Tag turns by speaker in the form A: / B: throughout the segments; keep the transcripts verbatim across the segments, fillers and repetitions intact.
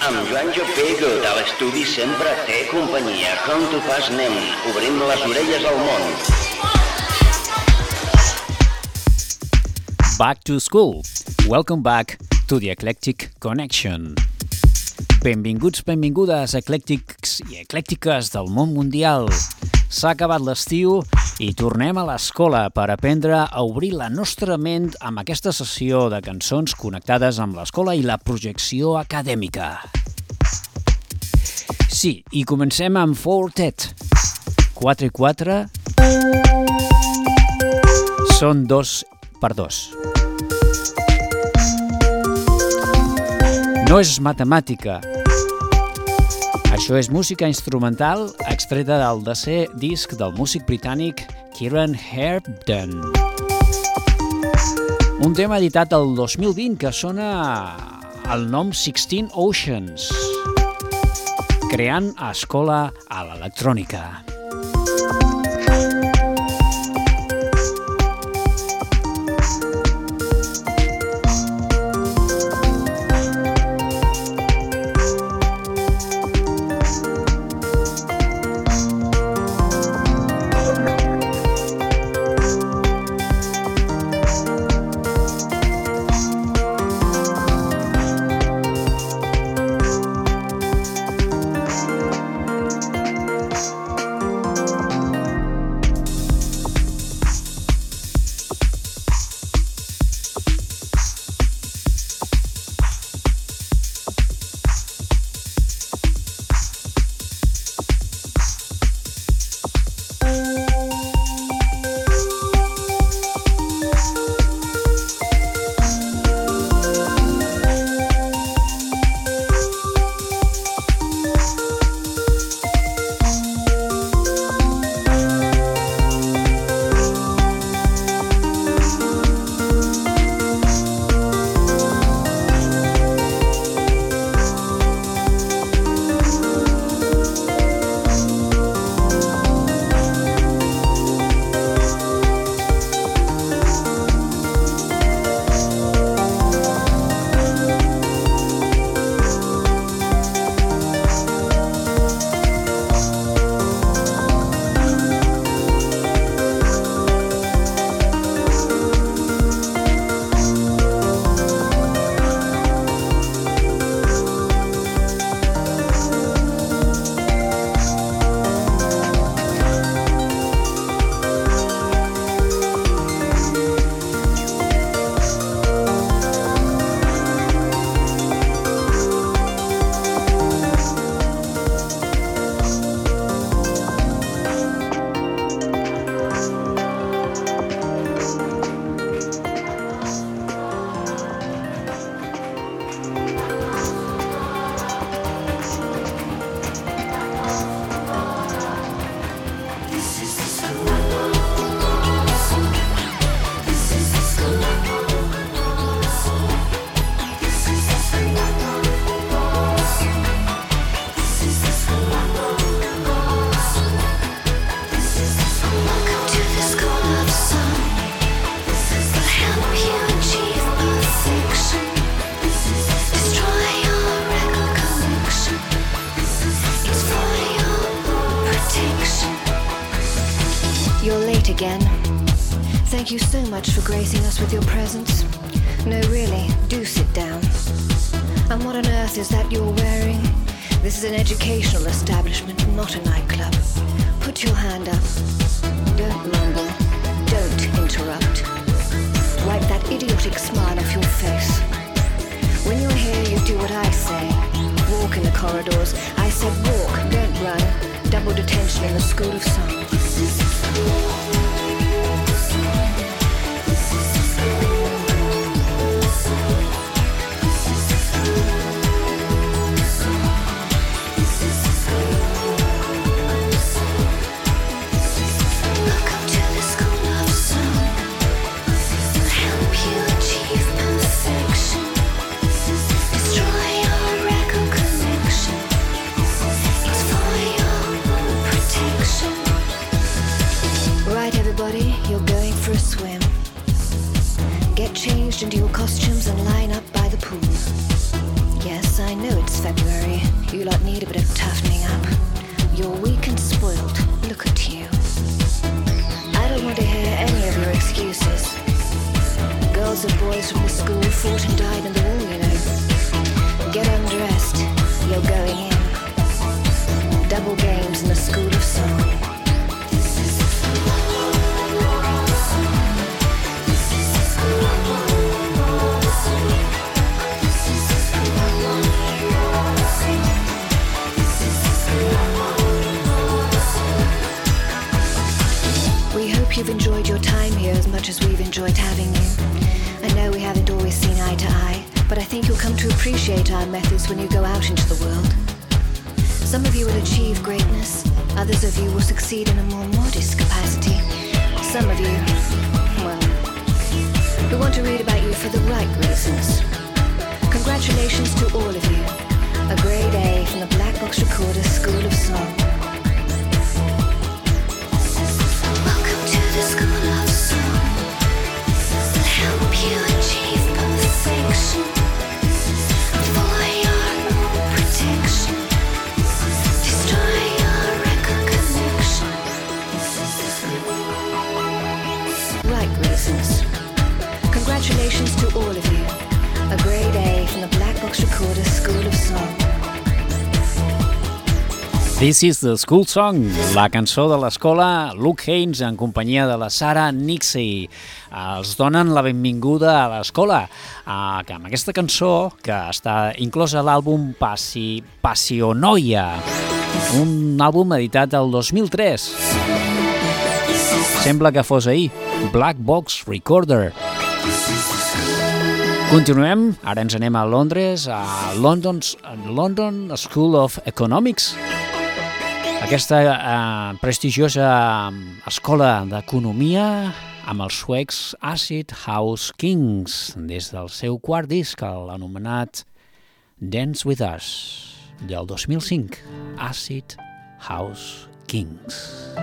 A: Amb Joan Jopego de l'estudi sempre té companyia. Com tu fas, anem, obrim les orelles al món.
B: Back to school. Welcome back to the Eclectic Connection. Benvinguts, benvingudes, eclèctics i eclèctiques del món mundial. S'ha acabat l'estiu i tornem a l'escola per aprendre a obrir la nostra ment amb aquesta sessió de cançons connectades amb l'escola i la projecció acadèmica. Sí, i comencem amb Four-Tet. quatre i quatre són dos per dos. No és matemàtica. Això és música instrumental extreta del desè disc del músic britànic Kieran Herbden. Un tema editat el dos mil vint que sona el nom Sixteen Oceans, creant escola a l'electrònica.
C: Again. Thank you so much for gracing us with your presence. No, really, do sit down. And what on earth is that you're wearing? This is an educational establishment, not a nightclub. Put your hand up. Don't mumble. Don't interrupt. Wipe that idiotic smile off your face. When you're here, you do what I say. Walk in the corridors. I said walk, don't run. Double detention in the School of Song. You lot need a bit of toughening up. You're weak and spoiled. Look at you. I don't want to hear any of your excuses. Girls and boys from the school fought and died in the war, you know. Get undressed. You're going in. Double games in the school of song. We hope you've enjoyed your time here as much as we've enjoyed having you. I know we haven't always seen eye to eye, but I think you'll come to appreciate our methods when you go out into the world. Some of you will achieve greatness, others of you will succeed in a more modest capacity. Some of you, well, we want to read about you for the right reasons. Congratulations to all of you. A grade A from the Black Box Recorder School of Song. Welcome to the School of Song. We'll help you achieve perfection. For your own protection. Destroy your record connection. Right reasons. Congratulations to all of you. A grade A from the Black Box Recorder School of Song.
B: This is the School Song, la cançó de l'escola. Luke Haines en companyia de la Sarah Nixie els donen la benvinguda a l'escola uh, amb aquesta cançó que està inclosa a l'àlbum Passi, Passionoia, un àlbum editat el dos mil tres. Sembla que fos ahir. Black Box Recorder. Continuem, ara ens anem a Londres, a London's, London School of Economics. Aquesta eh, prestigiosa escola d'economia amb els suecs Acid House Kings, des del seu quart disc, l'anomenat Dance With Us, del dos mil cinc, Acid House Kings.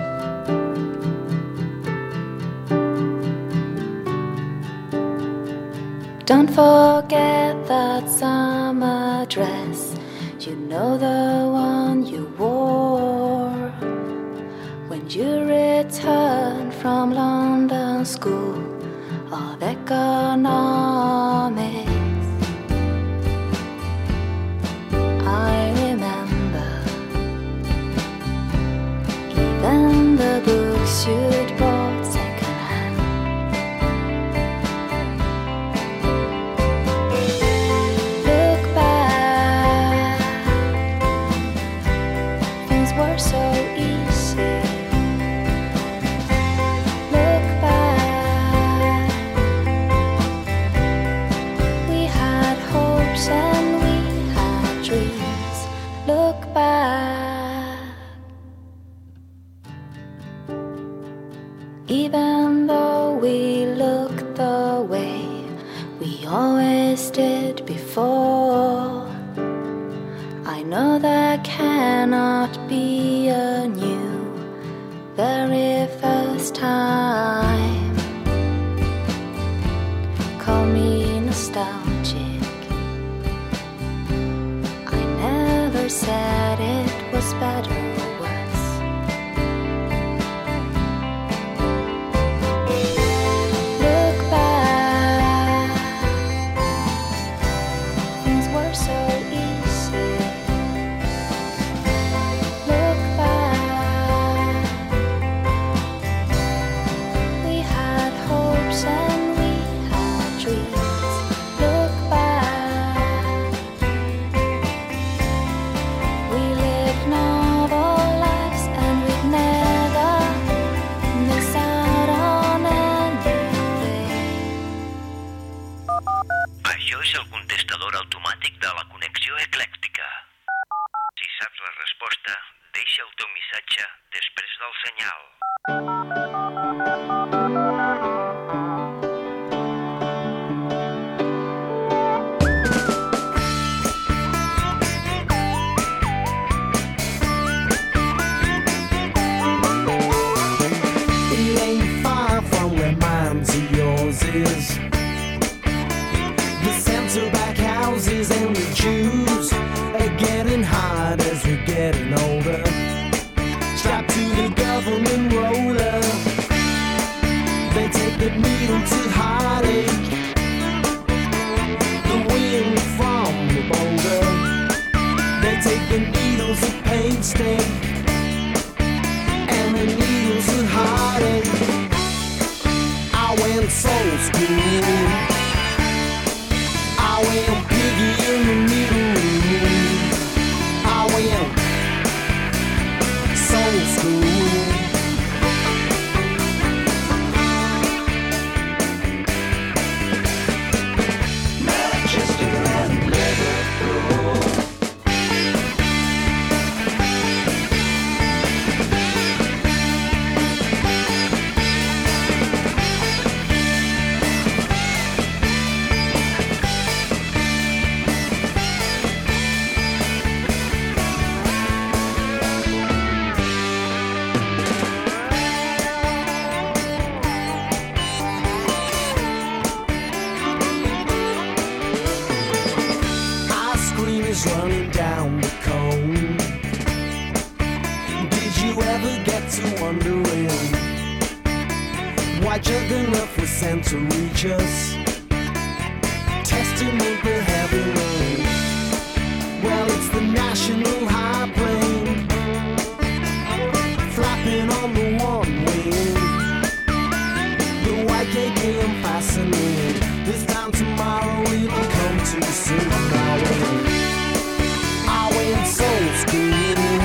D: Don't forget that summer dress. You know the one you wore when you returned from London School of Economics. I remember even the books you'd bought secondhand. Look back, things were so easy. Look back, we had hopes and we had dreams. Look back, even though we looked the way we always did before, I know there cannot be a new very first time. Call me nostalgic, I never said it was better or worse. Look back, things were so easy. Look back, we had hopes and we had dreams. Look back, we lived novel lives and we'd never miss out on anything.
A: Això és el contestador automàtic de la connexió eclèctica. Si saps la resposta, deixa el teu missatge després del senyal.
E: It ain't far from where mine to yours is. The centre back houses and the Jews. getting hard as we're getting older. Strapped to the government roller. They take the needle to heartache. The wind from the boulder. They take the needles of pain stain. And the needles of heartache. I went soul school. I went piggy in the middle. I went soul school. Manchester and Liverpool. Running down the cone. Did you ever get to wondering why Juggernaut was sent to reach us? Testament the heavy rain. Well, it's the national high plane, flapping on the one wing. The white gate came fascinating. This time tomorrow it'll come too soon. I went soul school.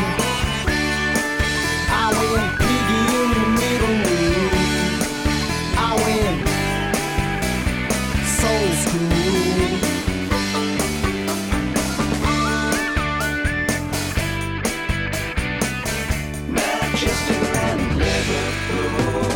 E: I went piggy in the middle. I went soul school. Manchester and Liverpool.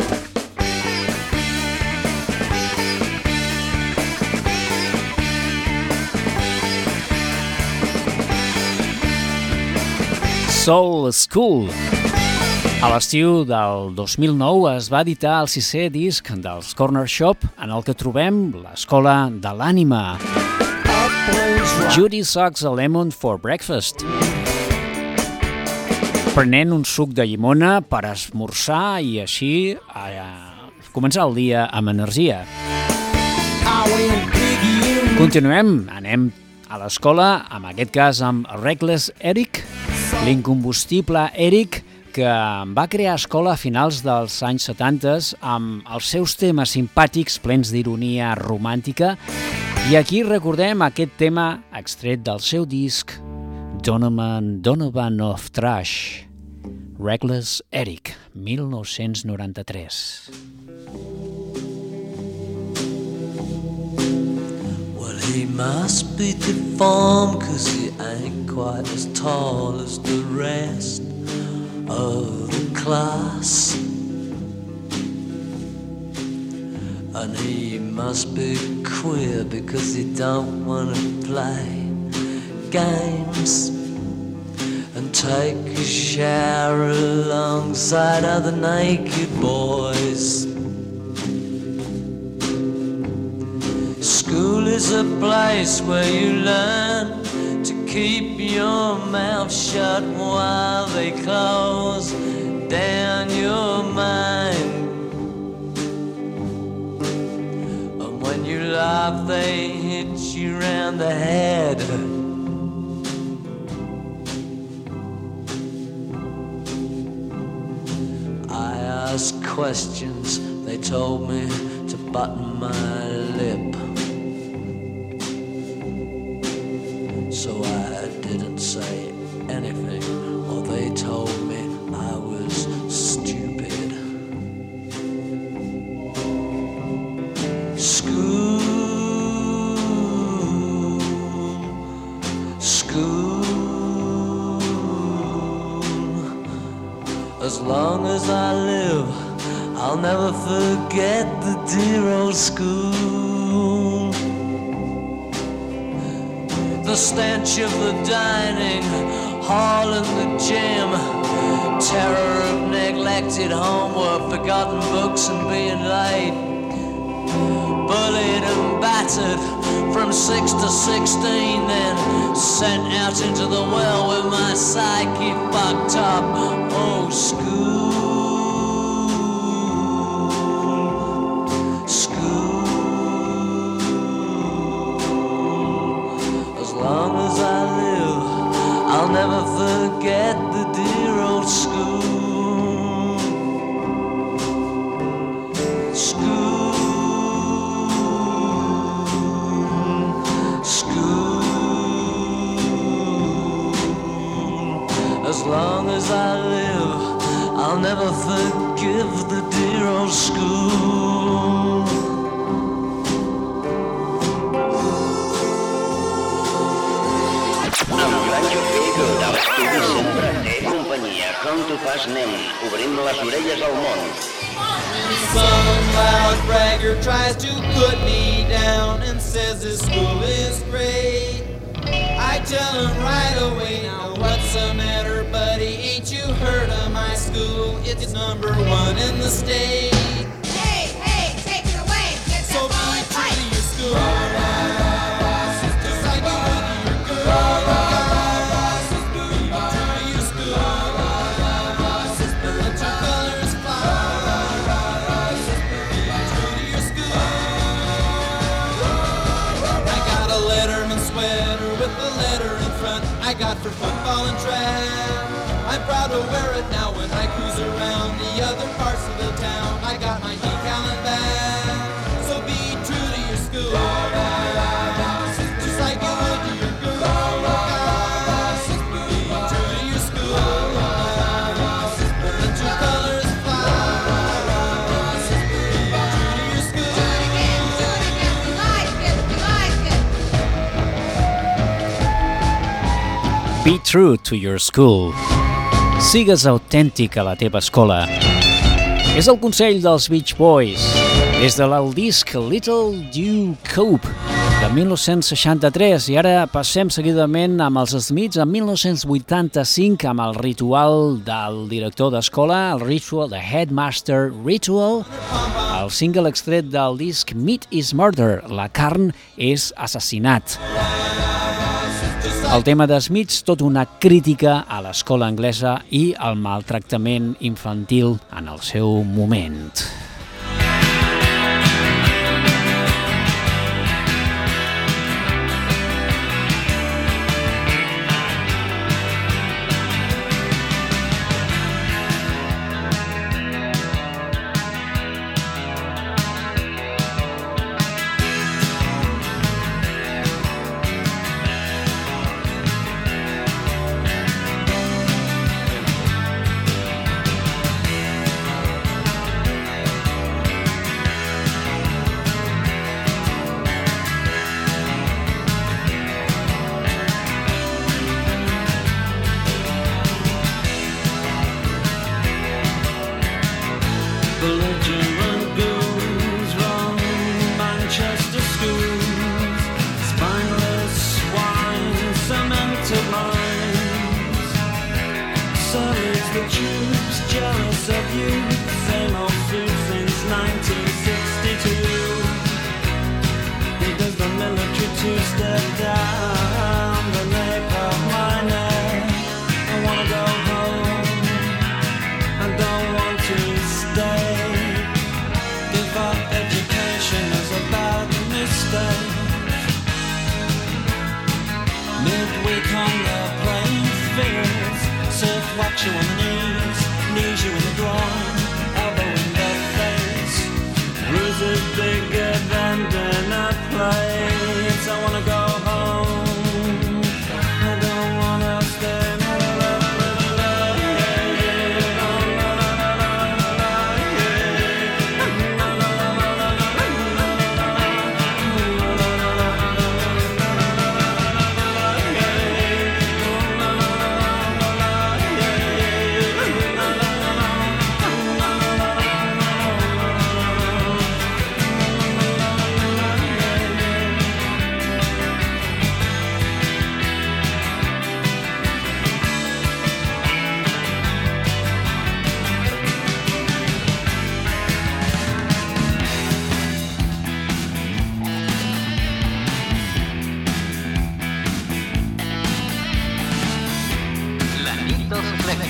B: Soul School. A l'estiu del dos mil nou es va editar el sisè disc dels Corner Shop, en el que trobem l'Escola de l'Ànima. Judy sucks a lemon for breakfast. Prenent un suc de llimona per esmorzar i així a començar el dia amb energia. Continuem, anem a l'escola, en aquest cas amb Reckless Eric, l'incombustible Eric, que va crear escola a finals dels anys setanta amb els seus temes simpàtics, plens d'ironia romàntica, i aquí recordem aquest tema extret del seu disc Donovan, Donovan of Trash, Reckless Eric, mil nou-cents noranta-tres.
F: He must be deformed, cause he ain't quite as tall as the rest of the class. And he must be queer, because he don't wanna play games and take a shower alongside other naked boys. School is a place where you learn to keep your mouth shut while they close down your mind. And when you laugh, they hit you round the head. I asked questions, they told me to button my lip. So I didn't say anything, or they told me I was stupid. School, school, as long as I live, I'll never forget the dear old school. The stench of the dining hall and the gym, terror of neglected homework, forgotten books and being late, bullied and battered from six to sixteen, then sent out into the world with my psyche fucked up. Oh, school, school. As long as I live, I'll never forget the dear old school. School, school. As long as I live, I'll never forgive the dear old school.
A: Amb Granjo Figo de l'estudi sempre té companyia. Com tu fas, nen? Obrim les orelles al món.
E: Some loud bragger tries to put me down and says this school is great. I tell him right away, now what's the matter, buddy? Ain't you heard of my school? It's number one in the state.
G: Hey, hey, take it away. Get
E: So
G: that
E: be
G: boy
E: true
G: right.
E: to your school. Just like you would to your girl. Just be true to your school. Let your colors fly. Just be true to your school. I got a Letterman sweater with the letter in front. I got for football and track. I'm proud to wear it now when I cruise around the other parts of the town. I got my decal and bag. So be true to your school. Just like you would to your girl. Just be true to your school. Let your colors fly. Just be true to your school.
G: Do it again, do it again. We like it, we like it.
B: Be true to your school. Sigues autèntic a la teva escola. És el consell dels Beach Boys, des de el disc Little Dew Coupe de mil nou-cents seixanta-tres, i ara passem seguidament amb els Smiths en mil nou-cents vuitanta-cinc amb el ritual del director d'escola, el Ritual, The Headmaster Ritual, el single extret del disc Meat is Murder, la carn és assassinat. El tema de Smiths, tot una crítica a l'escola anglesa i al maltractament infantil en el seu moment.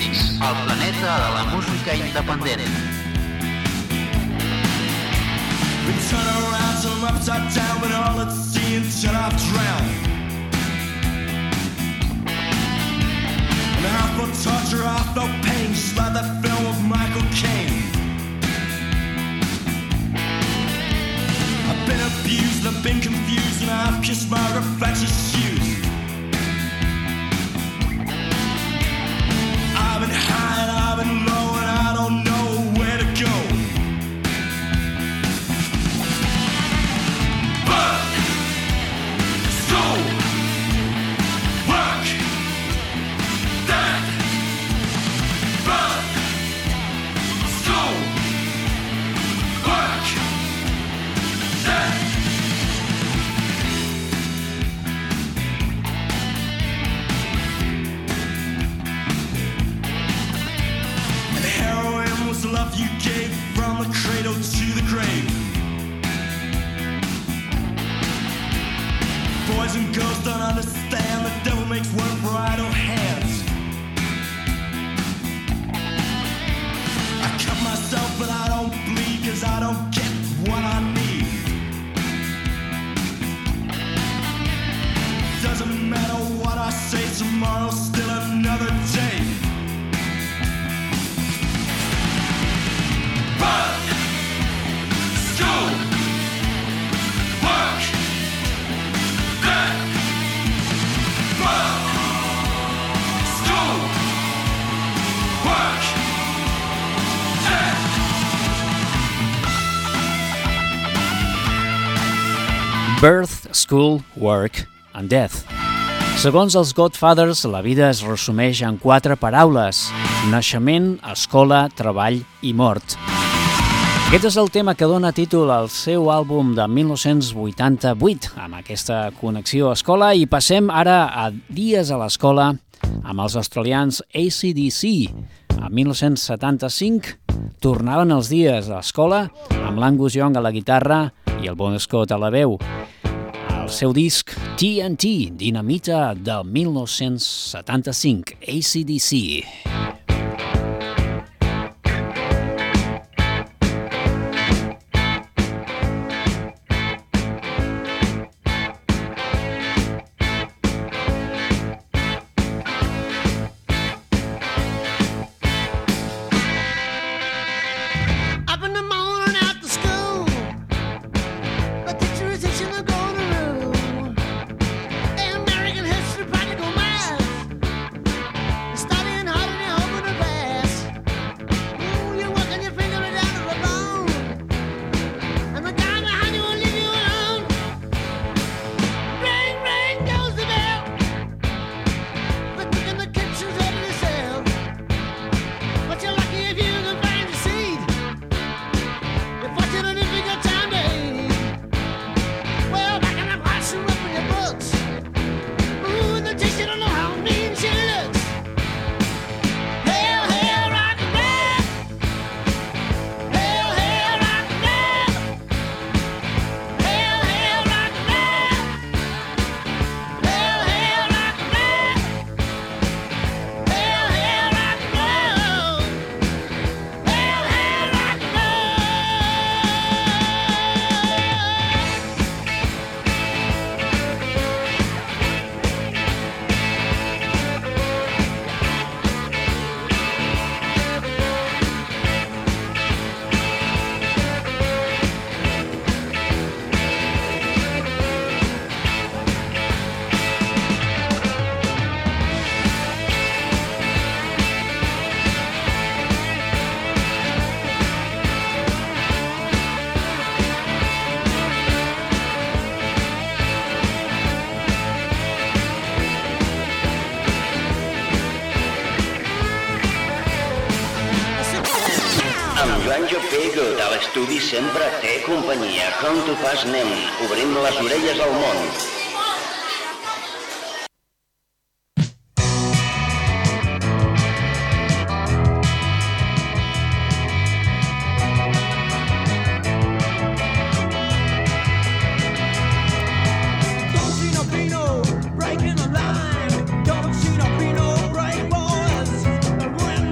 H: Mix, el planeta de la música independent.
E: We turn around, turn upside down, but all at sea and shut off drown. And I felt torture, I felt pain, just like that film of Michael Caine. I've been abused, I've been confused, and I've kissed my reflection's shoes. I've been high and I've been low, and I don't know where to go. Work, school, work, death. Work, school, work, death. And heroin was the love you gave from the cradle to the grave. Boys and girls don't understand, the devil makes work for idle hands. I cut myself but I don't bleed, cause I don't get what I need. Doesn't matter what I say, tomorrow's still another day. Work, school, work, death. Work, school, work, death.
B: Birth, School, Work and Death. Segons els Godfathers, la vida es resumeix en quatre paraules: naixement, escola, treball i mort. Aquest és el tema que dona títol al seu àlbum de mil nou-cents vuitanta-vuit, amb aquesta connexió escola, i passem ara a Dies a l'escola amb els australians A C D C. A mil nou-cents setanta-cinc tornaven els dies a l'escola amb l'Angus Young a la guitarra i el Bon Scott a la veu. El seu disc T N T, Dinamita, del mil nou-cents setanta-cinc, A C D C.
I: Up in the morning after school, the teacher is teaching the golden rule. American history, practical math. Studying hard and you're hoping to pass. Ooh, you're working your finger down to the bone, and the guy behind you will leave you alone. Ring, ring goes the bell. The cook in the kitchen's ready to sell. But you're lucky if you can find a seat. You're fortunate if you got time to eat. Well, back in the classroom, open your books. Ooh, and the teacher don't know how mean she looks. Hail, hail, rock and roll. Hail, hail, rock and roll. Hail, hail, rock and roll. Hail, hail, rock and roll. Hail, hail, rock and roll. Hail, hail, rock and roll.
A: Amb Joan Jopego de l'estudi sempre té companyia. Com tu fas, nen? Obrim les orelles al món.
E: Don't see no Pino breaking the line. Don't see no Pino break boys. Running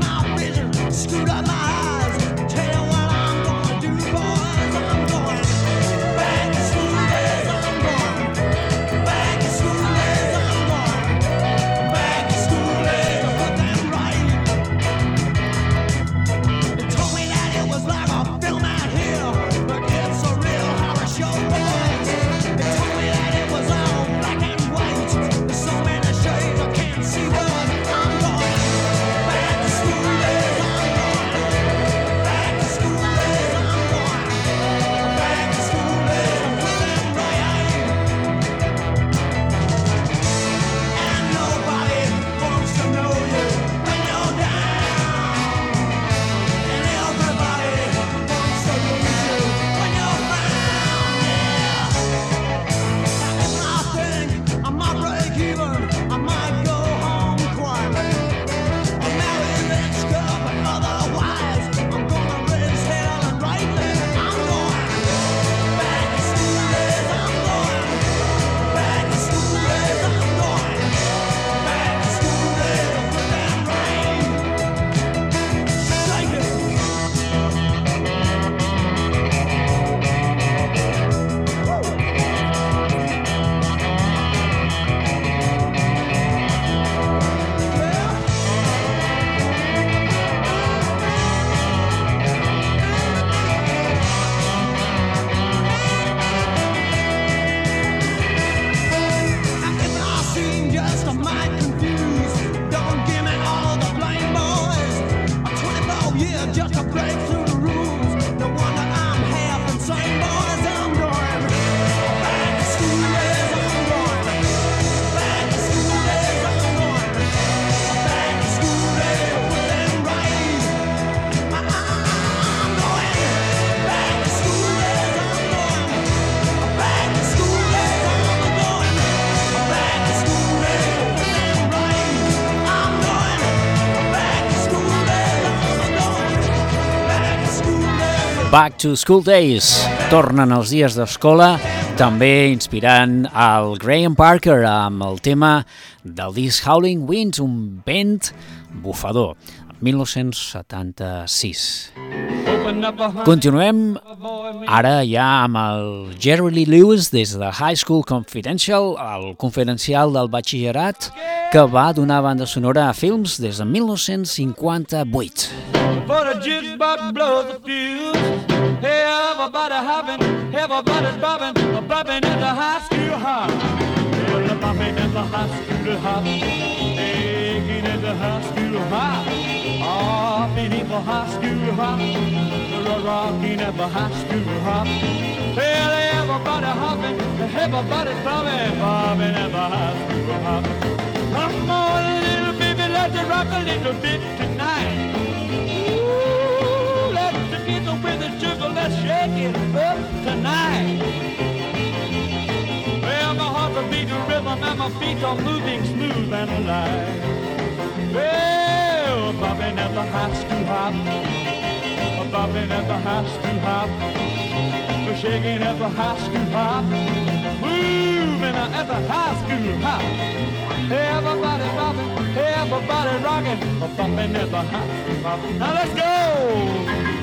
B: Back to School Days. Tornen els dies d'escola, també inspirant el Graham Parker amb el tema del disc Howling Winds, un vent bufador, mil nou-cents setanta-sis. Continuem ara ja amb el Jerry Lee Lewis des de High School Confidential, el confidencial del batxillerat, que va donar banda sonora a films des de mil nou-cents cinquanta-vuit.
J: For the jukebox blows the fuse. Hey, everybody hopping, everybody's bobbing, bobbing at the high school hop. Well, the bobbing at the high school hop, taking at the high school hop. Hopping at the high school hop, rocking at the high school hop. Well, everybody hopping, everybody's bobbing, bobbing at the high school hop. Come on, little baby, let's rock a little bit tonight. With the sugar, let's shake it up tonight. Well, my heart's a beating rhythm and my feet are moving smooth and alive. Well, bobbing at the high school hop, bobbing at the high school hop, shaking at the high school hop, moving at the high school hop. Everybody bobbing, everybody rocking, bobbing at the high school hop. Now let's go!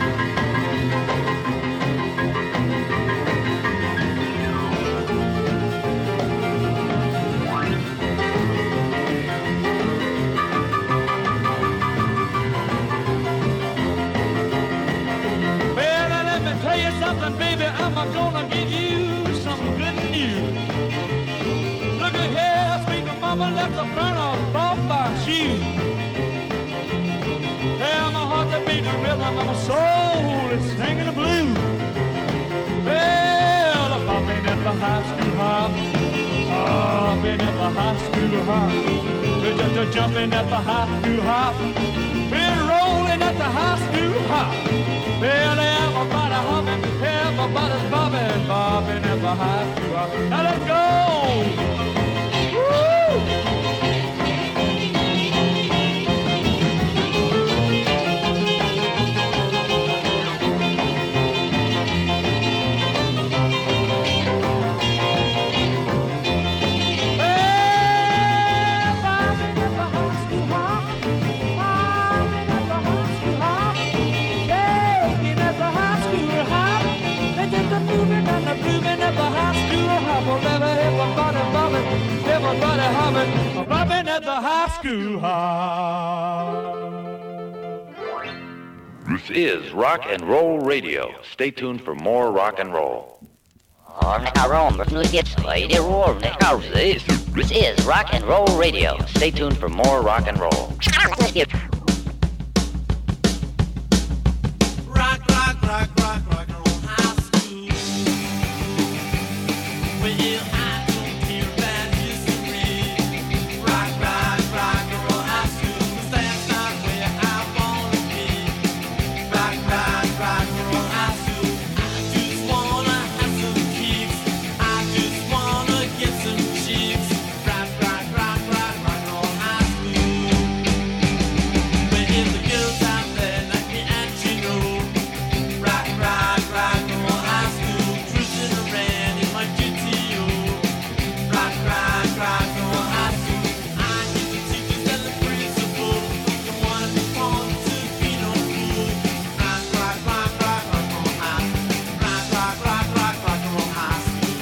J: Tell you something, baby, I'm gonna give you some good news. Look at here, sweet mama left a burn off off my shoes. Well, my heart's a beating rhythm and my soul is singing the blues. Well, I'm bobbing at the high school hop, bobbing at the high school hop, just jumping at the high school hop, been rolling at the high school hop. Well, everybody hopping, everybody's bobbing, bobbing at the high school hop. Now let's go! Everybody hopping, bobbing at the high school hop.
K: This is Rock and Roll Radio. Stay tuned for more rock and roll.
H: This is Rock and Roll Radio.
K: Stay tuned for more rock and roll.
J: Rock, rock, rock, rock, rock and roll high school. Well, I don't care about history. Rock, rock, rock and roll high school. 'Cause that's not where I wanna be. Rock, rock, rock and roll high school. I just wanna have some kicks. I just wanna get some chicks. Rock, rock, rock, rock, rock and roll high school. But if the girls out there like me and you know, rock, rock, rock and roll high school, cruising around in my G T O. Rock, rock, rock and roll high school. I get the teachers and the principal. Don't wanna be born to be no fool. Rock, rock, rock, rock, rock and roll high school. Rock, rock, rock, rock, rock and roll high school.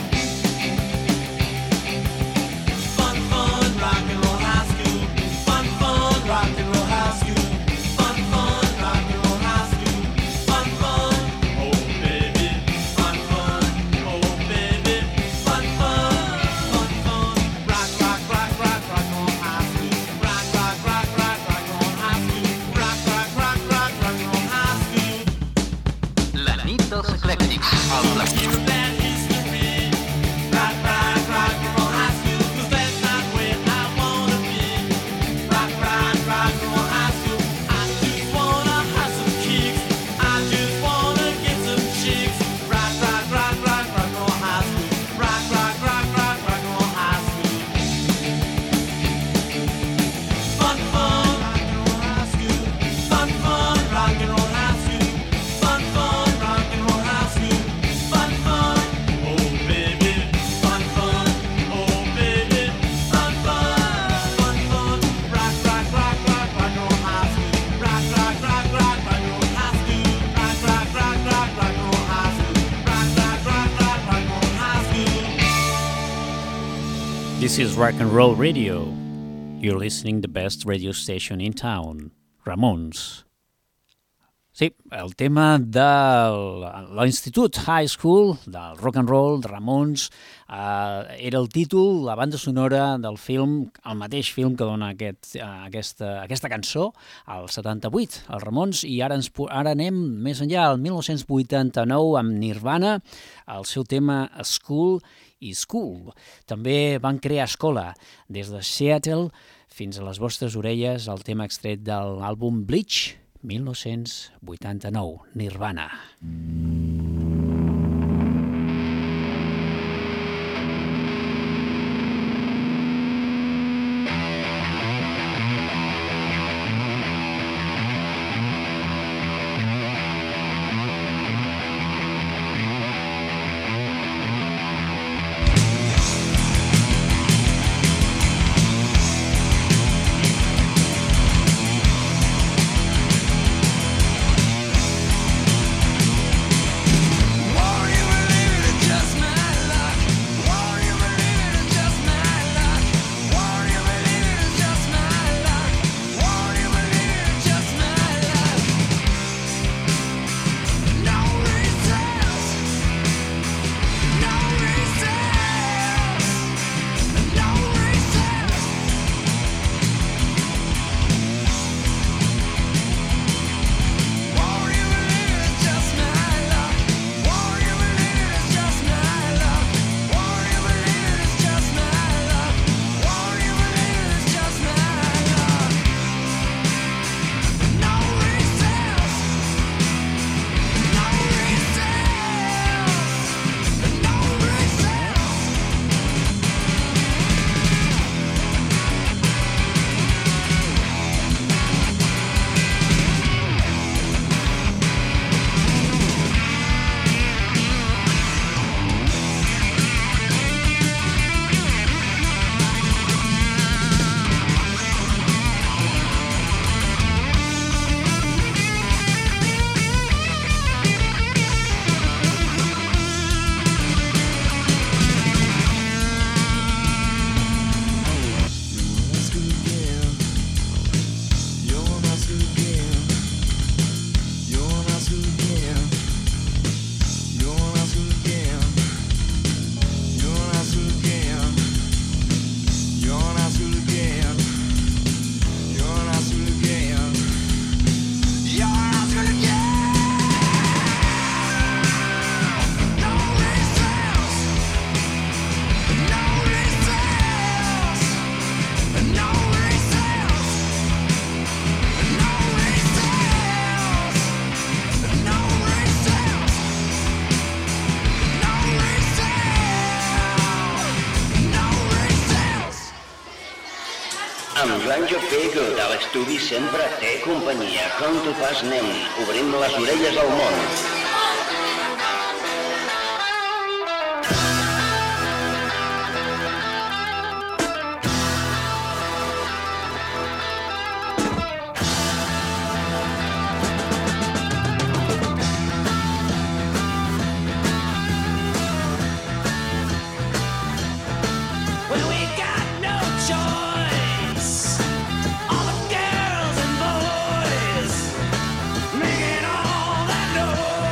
J: Fun, fun, rock and roll high school. Fun, fun, rock and roll high school. Fun, fun, rock and roll high school. Fun, fun, oh baby. Fun, fun, oh baby. Fun, fun, fun, fun. Rock, rock, rock, rock, rock and roll high school. Rock, rock, rock, rock, rock and roll high school. Rock, rock, rock, rock, rock and roll high school.
H: La nit dels eclèctics. El Black
J: Hear about history. Rock, rock, rock and roll high school. 'Cause that's not where I wanna be. Rock, rock, rock and roll high school. I just wanna have some kicks. I just wanna get some chicks. Rock, rock, rock, rock, rock and roll high school. Rock, rock, rock, rock, rock and roll high school. Fun, fun, rock and roll high school. Fun, fun, rock and roll high school. Fun, fun, rock
B: This is Rock and Roll Radio. You're listening to the best radio station in town, Ramones. Sí, el tema de l'Institut High School, del rock and roll, de Ramones, eh, era el títol, la banda sonora del film, el mateix film que dona aquest, eh, aquesta, aquesta cançó, al setanta-vuit, els Ramones, i ara, ens, ara anem més enllà, al mil nou-cents vuitanta-nou, amb Nirvana, el seu tema School i School. També van crear escola, des de Seattle fins a les vostres orelles, el tema extret de l'àlbum Bleach, mil nou-cents vuitanta-nou, Nirvana.
L: Amb Joan Jopego de l'estudi sempre té companyia. Com tu fas, nen? Obrim les orelles al món.
J: Making all that noise.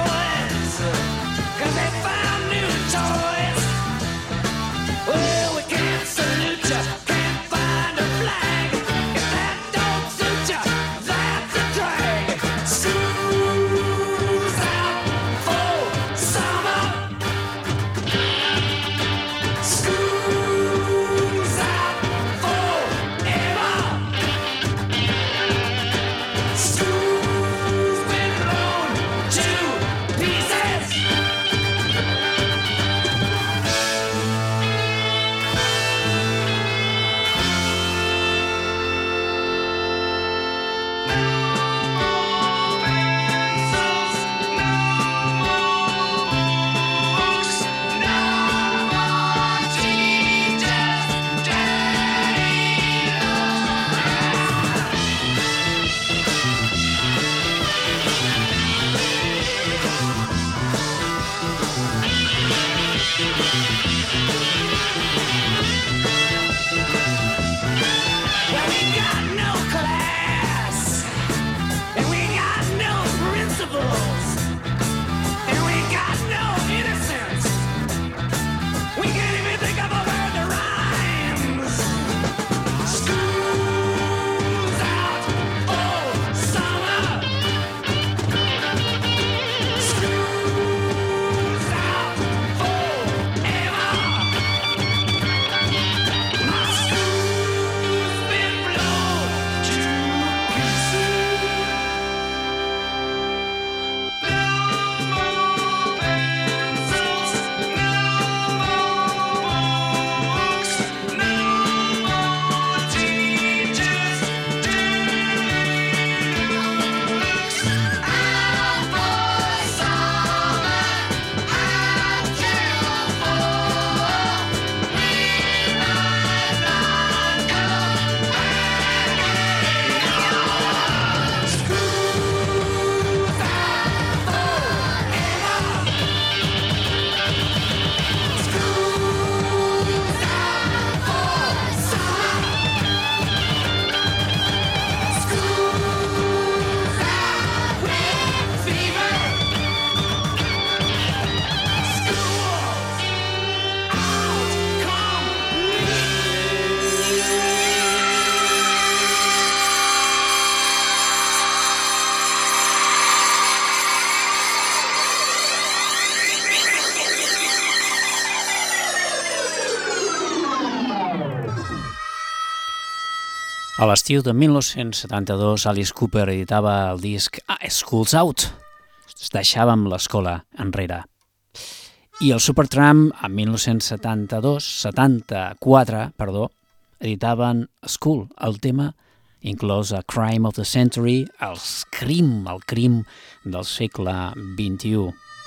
B: A l'estiu de mil nou-cents setanta-dos, Alice Cooper editava el disc ah, School's Out. Deixàvem l'escola enrere. I el Supertramp, en mil nou-cents setanta-dos, setanta-quatre, perdó, editaven School, el tema inclòs a Crime of the Century, el crim, el crim del segle vint-i-u.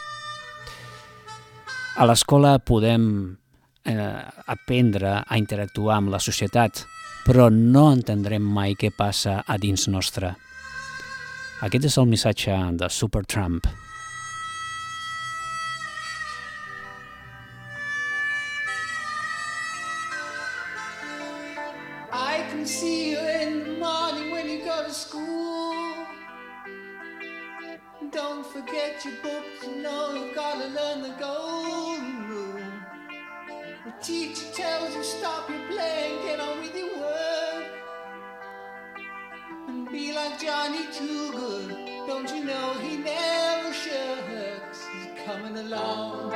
B: A l'escola podem eh, aprendre a interactuar amb la societat, però no entendrem mai què passa a dins nostre. Aquest és el missatge de Supertramp.
E: I can see you in the morning when you go to school. Don't forget your books, you know you've got to learn the golden rule. The teacher tells you stop your playing, get on with your work. And be like Johnny Too Good, don't you know he never shirks, he's coming along.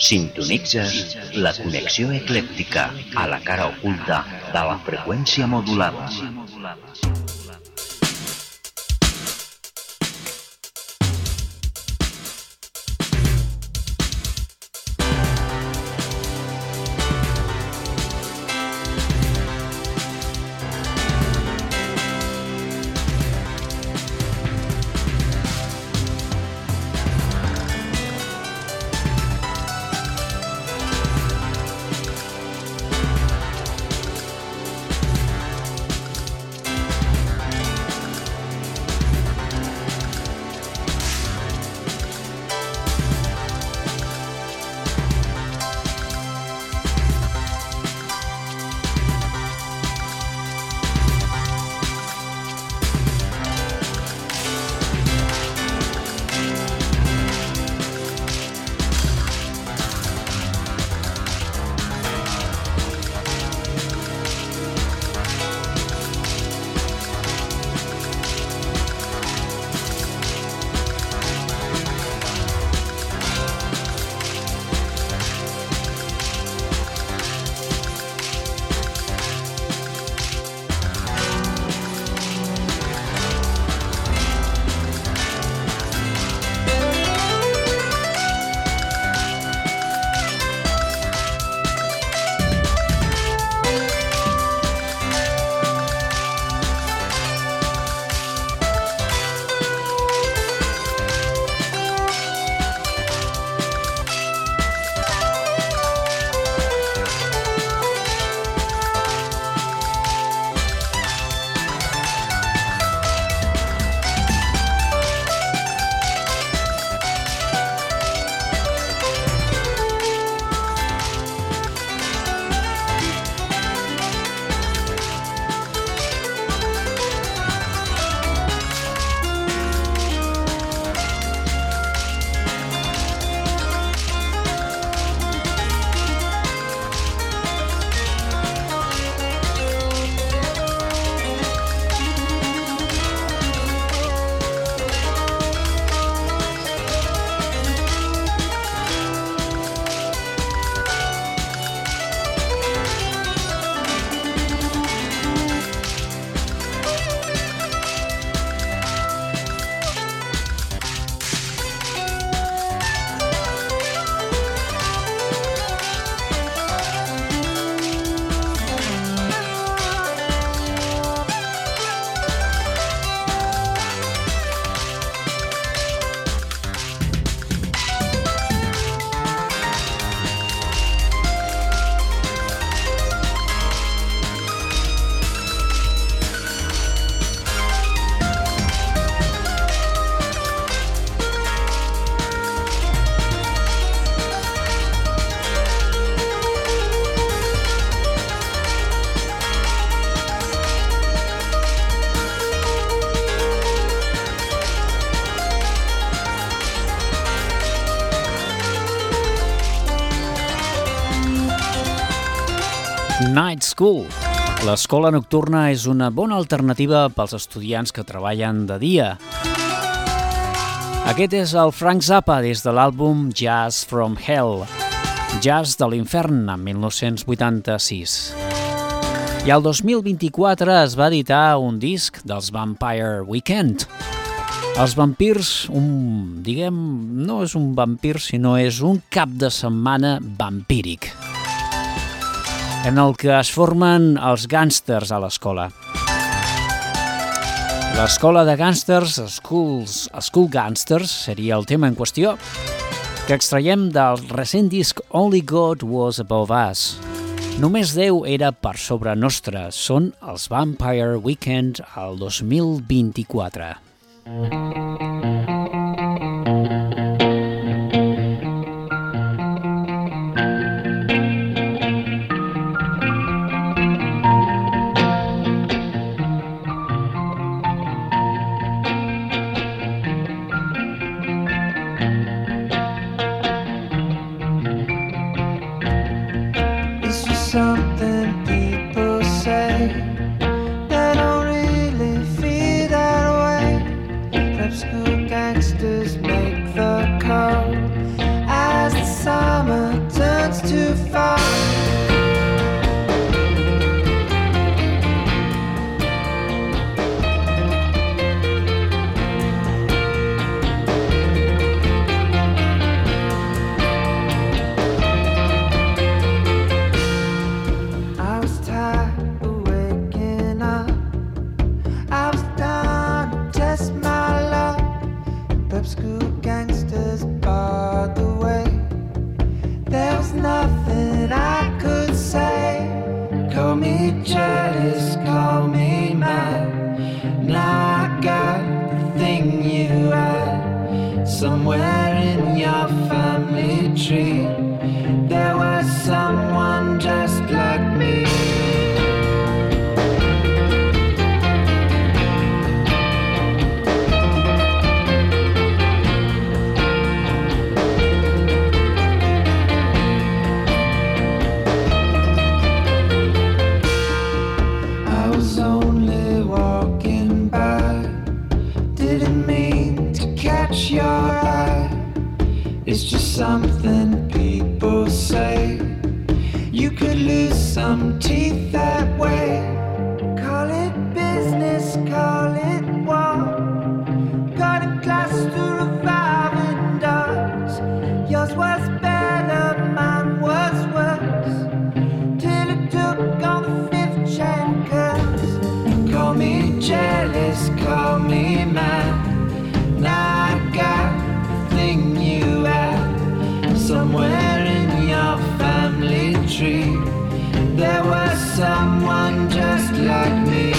M: Sintonitzes la connexió eclèctica a la cara oculta de la freqüència modulada.
B: Night School. L'escola nocturna és una bona alternativa pels estudiants que treballen de dia. Aquest és el Frank Zappa des de l'àlbum Jazz from Hell, Jazz de l'infern, en mil nou-cents vuitanta-sis. I el dos mil vint-i-quatre es va editar un disc dels Vampire Weekend. Els vampirs, un, diguem, no és un vampir, sinó és un cap de setmana vampíric, en el que es formen els gàngsters a l'escola. L'escola de gàngsters, Schools, School Gangsters, seria el tema en qüestió, que extraiem del recent disc Only God Was Above Us. Només Déu era per sobre nostre. Són els Vampire Weekend al dos mil vint-i-quatre.
E: Something people say that don't really feel that way. Prep school Call me jealous, call me mad. Now I got the thing you had. Somewhere in your family tree, there was someone just like me. Your eye is just something people say. You could lose some teeth that way. Call it business, call it war. Got a glass to revolving doors. Yours was better, mine was worse. Till it took on the fifth chain curse. Call me jealous, call me mad. Now I got the thing you had. Somewhere in your family tree, there was someone just like me.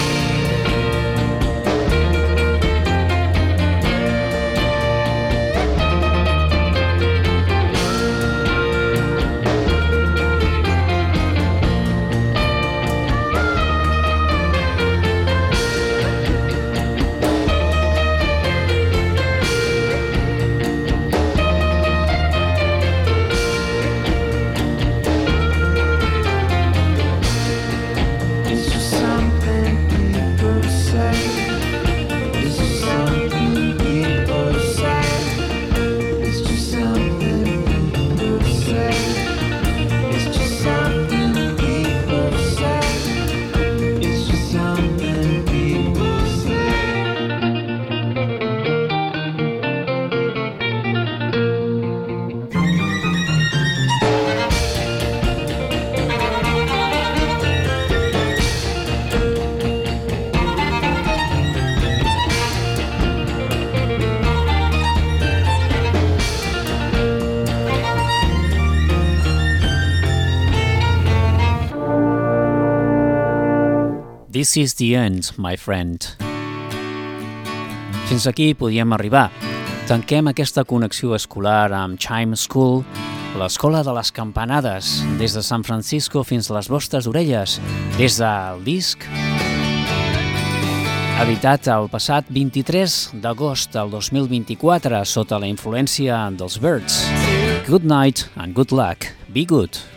B: This is the end, my friend. Fins aquí podíem arribar. Tanquem aquesta connexió escolar amb Chime School, l'escola de les campanades, des de San Francisco fins a les vostres orelles, des del disc editat el passat vint-i-tres d'agost del dos mil vint-i-quatre sota la influència dels Byrds. Good night and good luck. Be good.